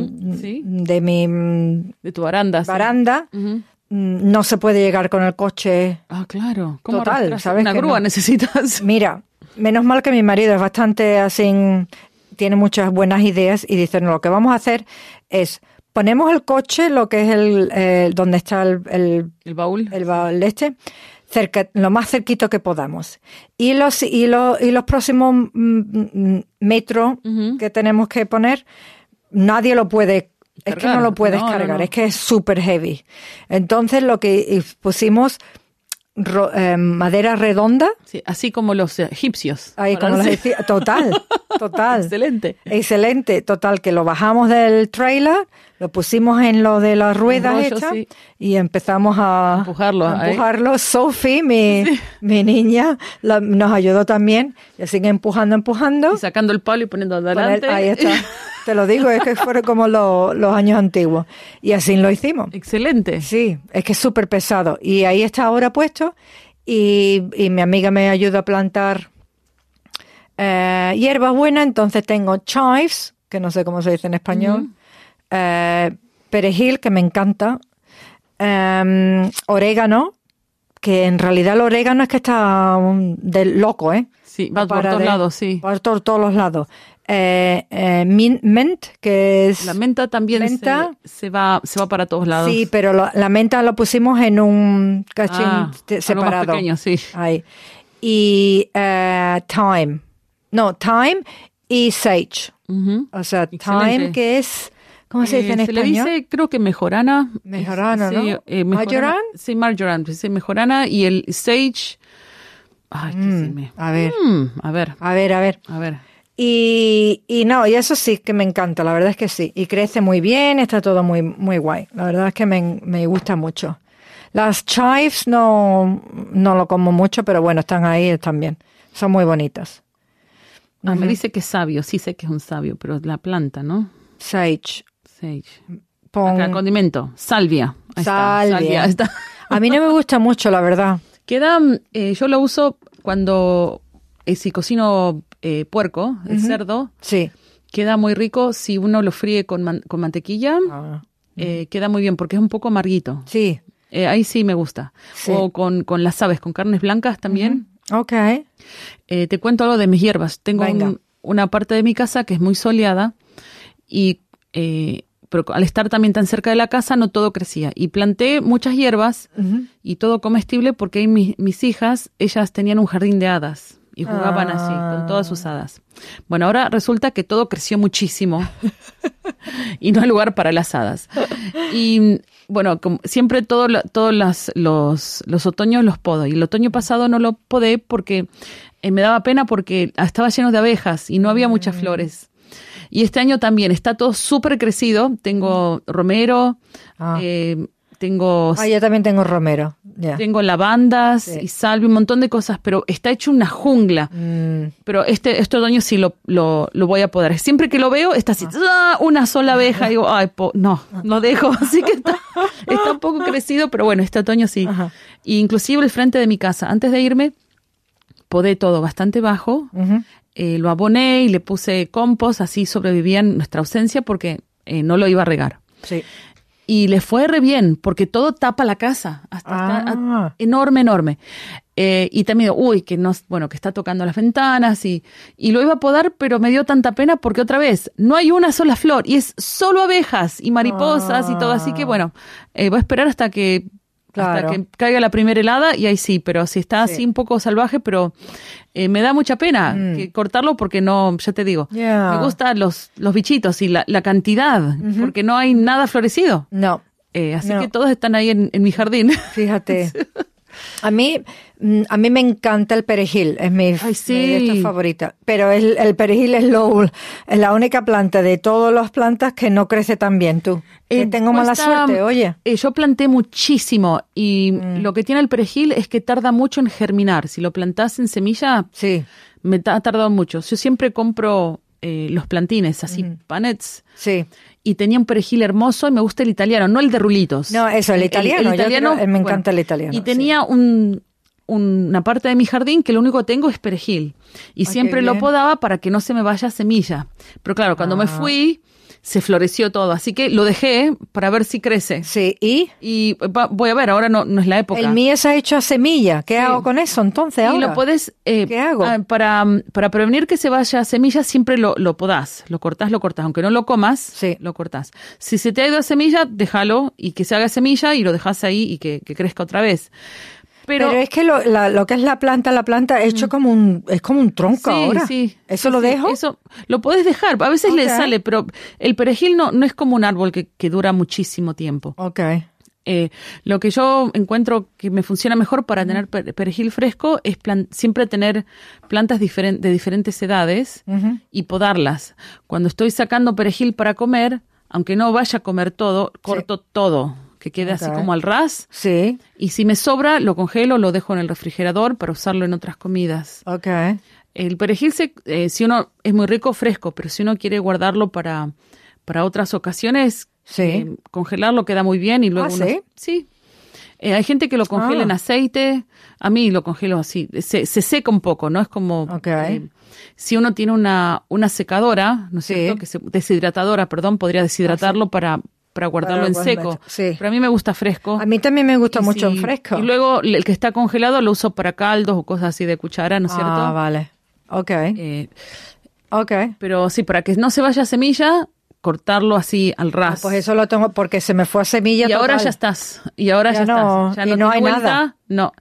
de tu baranda. No se puede llegar con el coche. Claro. ¿Cómo total, ¿sabes? Una grúa necesitas. Mira, menos mal que mi marido es bastante así, tiene muchas buenas ideas y dice, no, lo que vamos a hacer es ponemos el coche, lo que es donde está el baúl. El baúl cerca, lo más cerquito que podamos. Y los próximos metros que tenemos que poner, nadie lo puede. Es que no lo puedes cargar, no. Es que es súper heavy. Entonces lo que pusimos madera redonda. Sí, así como los egipcios. Total. Excelente, total, que lo bajamos del trailer, lo pusimos en lo de las ruedas hechas y empezamos a empujarlo. Sophie, mi niña, nos ayudó también, y sigue empujando. Y sacando el palo y poniendo adelante. Ahí está. Te lo digo, es que fueron como los años antiguos. Y así lo hicimos. Excelente. Sí, es que es súper pesado. Y ahí está ahora puesto. Y mi amiga me ayuda a plantar hierbas buenas. Entonces tengo chives, que no sé cómo se dice en español. Perejil, que me encanta. Orégano, que en realidad el orégano es que está del loco, ¿eh? Sí, va por todos lados, sí. Por todos los lados. Mint, que es... La menta también se va para todos lados. Sí, pero la menta lo pusimos en un cachín separado. Algo más pequeño, sí. Ahí. Y thyme. No, thyme y sage. O sea, excelente. Thyme, que es... ¿Cómo se dice en español? Se le dice, creo que mejorana. Mejorana, ¿no? ¿Marjoram? Sí, marjoram. Sí, mejorana. Y el sage... Ay, qué se me... A ver. A ver. Y eso sí que me encanta, la verdad es que sí. Y crece muy bien, está todo muy, muy guay. La verdad es que me gusta mucho. Las chives no lo como mucho, pero bueno, están ahí, están bien. Son muy bonitas. Me dice que es sabio, sí sé que es un sabio, pero la planta, ¿no? Sage. Acá, condimento, salvia. Salvia. Ahí está. A mí no me gusta mucho, la verdad. Yo lo uso cuando, si cocino puerco, el cerdo, sí, queda muy rico si uno lo fríe con mantequilla, queda muy bien porque es un poco amarguito. Sí. Ahí sí me gusta. Sí. O con las aves, con carnes blancas también. Okay. Te cuento algo de mis hierbas. Tengo una parte de mi casa que es muy soleada pero al estar también tan cerca de la casa no todo crecía. Y planté muchas hierbas y todo comestible porque ahí mis hijas, ellas tenían un jardín de hadas y jugaban así, con todas sus hadas. Bueno, ahora resulta que todo creció muchísimo y no hay lugar para las hadas. Y bueno, como siempre todos los otoños los podo. Y el otoño pasado no lo podé porque me daba pena porque estaba lleno de abejas y no había muchas flores. Y este año también está todo súper crecido. Tengo romero, tengo... yo también tengo romero. Yeah. Tengo lavandas y salvia, un montón de cosas, pero está hecho una jungla. Pero este otoño sí lo voy a poder. Siempre que lo veo, está así, una sola abeja. Y digo, no dejo. Así que está un poco crecido, pero bueno, este otoño sí. Y inclusive el frente de mi casa, antes de irme, podé todo bastante bajo. Lo aboné y le puse compost, así sobrevivía en nuestra ausencia porque no lo iba a regar. Sí. Y le fue re bien, porque todo tapa la casa. Está enorme. Y también, que está tocando las ventanas y lo iba a podar, pero me dio tanta pena porque otra vez, no hay una sola flor y es solo abejas y mariposas y todo. Así que voy a esperar hasta que caiga la primera helada y ahí sí, pero si está así un poco salvaje, pero me da mucha pena que cortarlo porque no, ya te digo, me gustan los bichitos y la cantidad, porque no hay nada florecido. No. Así que todos están ahí en mi jardín. Fíjate. A mí me encanta el perejil, es mi favorita, pero el perejil es la única planta de todas las plantas que no crece tan bien, tú. Tengo mala suerte, oye. Yo planté muchísimo y lo que tiene el perejil es que tarda mucho en germinar. Si lo plantás en semilla, me ha tardado mucho. Yo siempre compro los plantines, así, panets. Sí. Y tenía un perejil hermoso y me gusta el italiano, no el de rulitos. No, eso, el italiano. Me encanta el italiano. Y tenía una parte de mi jardín que lo único que tengo es perejil. Y siempre lo podaba para que no se me vaya semilla. Pero claro, cuando me fui, se floreció todo. Así que lo dejé para ver si crece. Sí, y voy a ver, ahora no es la época. El mío se ha hecho a semilla. ¿Qué hago con eso entonces ahora? Y lo puedes... ¿Qué hago? Para prevenir que se vaya a semilla, siempre lo podás. Lo cortás. Aunque no lo comas, lo cortás. Si se te ha ido a semilla, déjalo y que se haga semilla y lo dejás ahí y que crezca otra vez. Pero es que lo que es la planta es hecho como un tronco ahora. Sí. ¿Eso lo dejo? Eso lo puedes dejar. A veces le sale, pero el perejil no es como un árbol que dura muchísimo tiempo. Okay. Lo que yo encuentro que me funciona mejor para tener perejil fresco es siempre tener plantas de diferentes edades y podarlas. Cuando estoy sacando perejil para comer, aunque no vaya a comer todo, corto todo. Que quede así como al ras. Sí. Y si me sobra, lo congelo, lo dejo en el refrigerador para usarlo en otras comidas. Okay. El perejil, si uno es muy rico, fresco, pero si uno quiere guardarlo para otras ocasiones, congelarlo queda muy bien y luego ¿sí? Hay gente que lo congela en aceite. A mí lo congelo así. Se seca un poco, ¿no? Es como... si uno tiene una secadora, ¿no es cierto? Deshidratadora, podría deshidratarlo para guardarlo en seco. Sí. Pero a mí me gusta fresco. A mí también me gusta mucho en fresco. Y luego el que está congelado lo uso para caldos o cosas así de cuchara, ¿no es cierto? Ah, vale. Okay. Pero sí, para que no se vaya semilla, cortarlo así al ras. Pues eso lo tengo porque se me fue a semilla y total. Ahora ya estás. Y ahora ya estás. Ya no hay vuelta. Nada. No.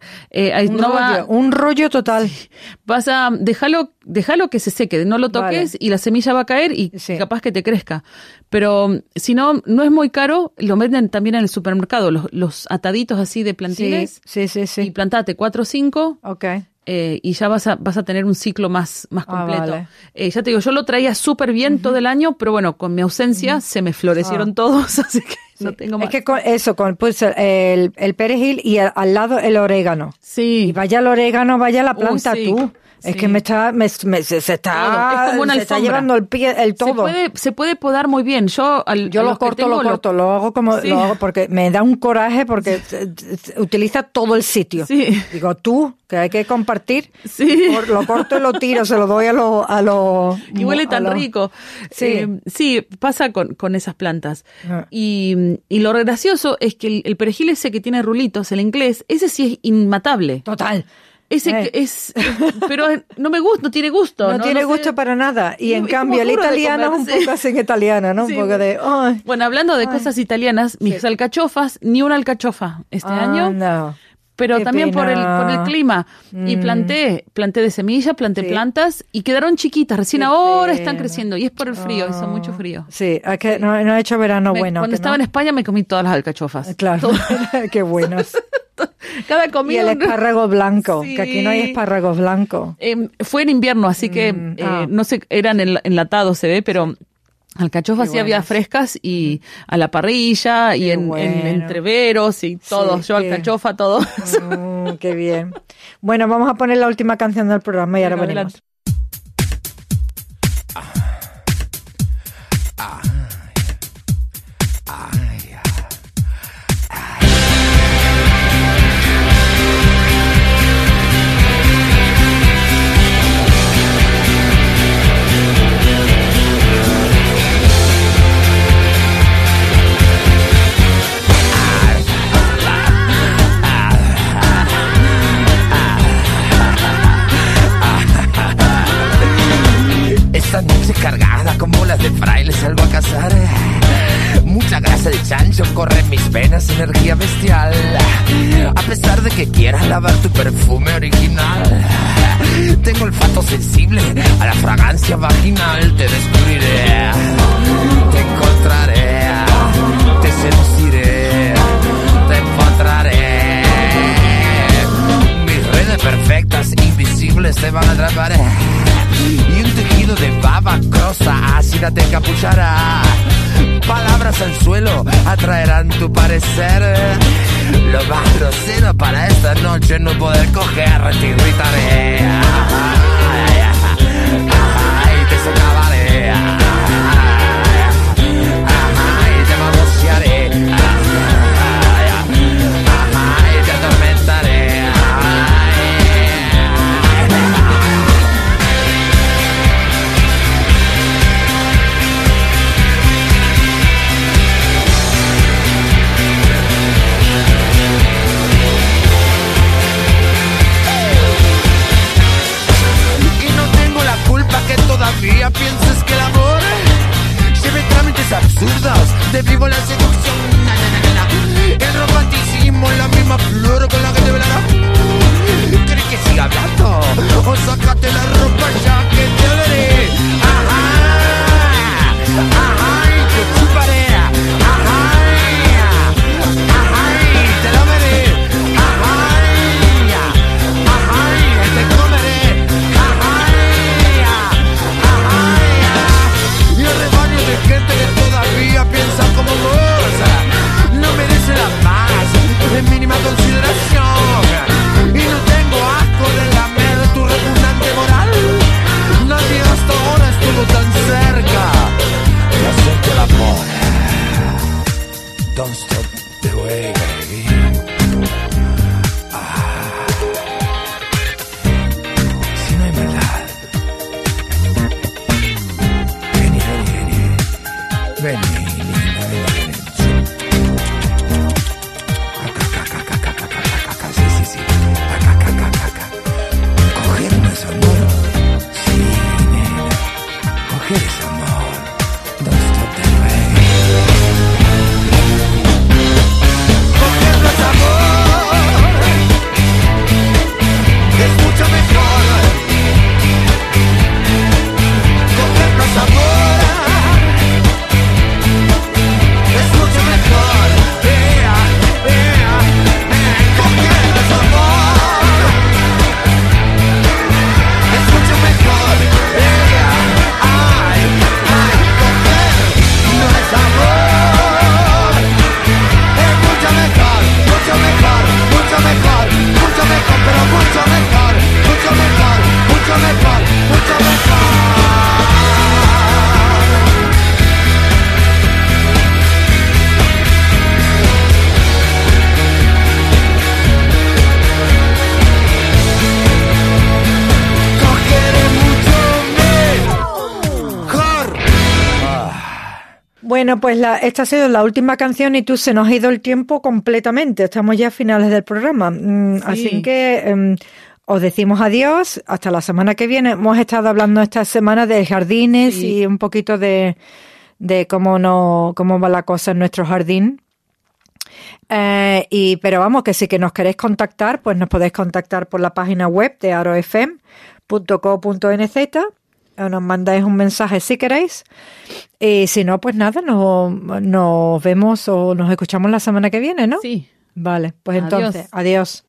Un rollo total. Sí. Vas a dejarlo que se seque, no lo toques y la semilla va a caer y capaz que te crezca. Pero si no es muy caro, lo venden también en el supermercado, los ataditos así de plantines. Sí. Y plantate 4 o 5. Okay. Y ya vas a tener un ciclo más completo. Vale. Ya te digo, yo lo traía súper bien todo el año, pero bueno, con mi ausencia se me florecieron todos, así que no tengo más. Es que pues el perejil y al lado el orégano. Sí. Y vaya el orégano, vaya la planta tú. Es que se está llevando el todo. Se puede podar muy bien. Yo lo corto, lo hago porque me da un coraje porque utiliza todo el sitio. Sí. Digo, tú, que hay que compartir, lo corto y lo tiro, se lo doy a los... Y huele tan rico. Sí, pasa con esas plantas. Y lo gracioso es que el perejil ese que tiene rulitos, el inglés, ese sí es inmatable. Total. Ese pero no me gusta, no tiene gusto. No tiene gusto para nada. Y en cambio el italiano es un poco así en italiano, ¿no? Un poco de... Bueno, hablando de cosas italianas, mis alcachofas, ni una alcachofa este año. No. Pero Qué también pena. por el clima. Y planté de semilla, planté plantas y quedaron chiquitas. Recién ahora están creciendo. Y es por el frío, hizo mucho frío. Sí, es que no ha hecho verano bueno. Cuando estaba en España me comí todas las alcachofas. Claro, qué buenos. Cada comida. Y el espárrago blanco, que aquí no hay espárragos blancos. Fue en invierno, así que no sé, eran enlatados, se ve, pero Alcachofas sí había frescas y a la parrilla y en entreveros y todo. Sí, yo alcachofa, todo. Qué bien. Bueno, vamos a poner la última canción del programa y ahora venimos. Esta noche cargada como las de fraile salgo a cazar. Mucha grasa de chancho corre en mis venas, energía bestial. A pesar de que quieras lavar tu perfume original, tengo olfato sensible a la fragancia vaginal. Te descubriré, te encontraré, te seduciré, te encontraré. Mis redes perfectas, invisibles, te van a atrapar. Y un tejido de baba crosa ácida te encapuchará. Palabras al suelo atraerán tu parecer. Lo más grosero para esta noche no poder coger, te irritaré. Ay, te socavaré. Ay, te manosearé. Ay, te atormentaré. Que todavía piensas que el amor lleve trámites absurdos de vivo la seducción. El romanticismo es la misma flor con la que te velará. ¿Crees que siga hablando? O sácate la ropa ya que te oleré. Ajá, ajá, y te chuparé. Ajá, ajá, y te lo veré. Ajá, ajá, y te comeré. Gente que todavía piensa como vos no merece la más de mínima consideración. Y no tengo asco de lamer tu repugnante moral. Nadie hasta ahora estuvo tan cerca de hacerte el amor. Don't stop the way, baby. Si no hay maldad. Ven, linda, ven. Sí. Coger no es amor. Sí, nena. Coger es amor. Don't stop the way. Coger no es amor. Es mucho mejor. Coger no es amor. Bueno, pues esta ha sido la última canción y se nos ha ido el tiempo completamente. Estamos ya a finales del programa. Sí. Así que os decimos adiós. Hasta la semana que viene. Hemos estado hablando esta semana de jardines y un poquito de cómo va la cosa en nuestro jardín. Pero vamos, que si que nos queréis contactar, pues nos podéis contactar por la página web de arofm.co.nz. Nos mandáis un mensaje si queréis. Y si no, pues nada, nos vemos o nos escuchamos la semana que viene, ¿no? Sí. Vale, pues entonces, adiós.